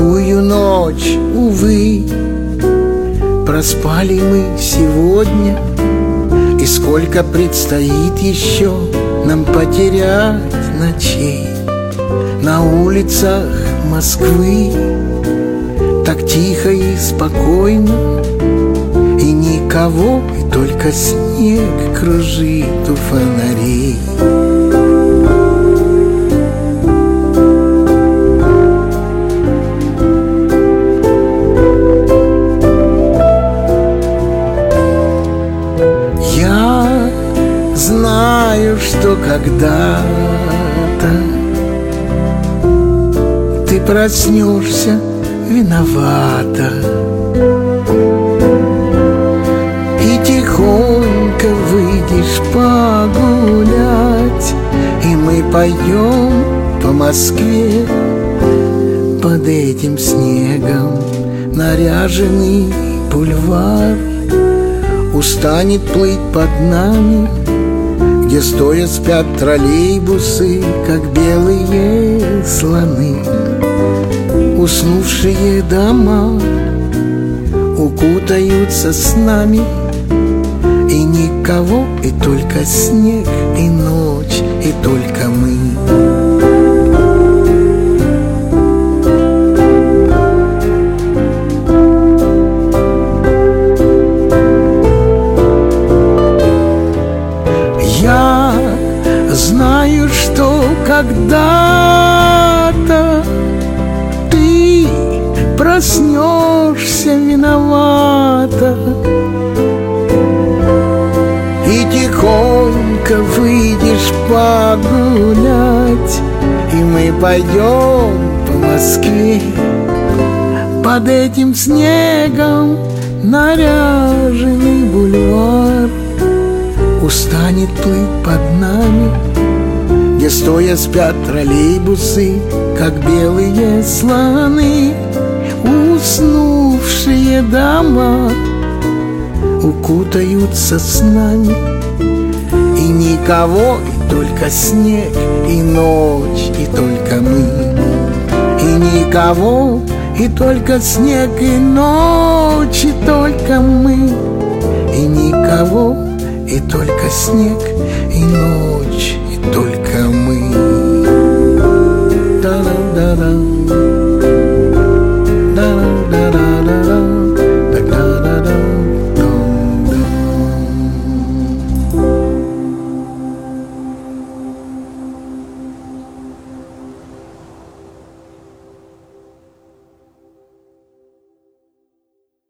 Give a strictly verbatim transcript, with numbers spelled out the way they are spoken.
такую ночь, увы, проспали мы сегодня. И сколько предстоит еще нам потерять ночей на улицах Москвы. Так тихо и спокойно, и никого, и только снег кружит у фонарей. Я знаю, что когда-то ты проснешься виновата и тихонько выйдешь погулять, и мы пойдем по Москве под этим снегом. Наряженный бульвар устанет плыть под нами, где стоя спят троллейбусы, как белые слоны. Уснувшие дома укутаются с нами, и никого, и только снег, и ночь, и только мы. Я знаю, что когда-то ты проснешься виновата и тихонько выйдешь погулять, и мы пойдем по Москве под этим снегом. Наряженный бульвар устанет плыть под нами, где стоя спят троллейбусы, как белые слоны. Уснувшие дома укутаются с нами, и никого, и только снег, и ночь, и только мы. И никого, и только снег, и ночь, и только мы. И никого, и только снег, и ночь, и только мы. Да-да-да-да.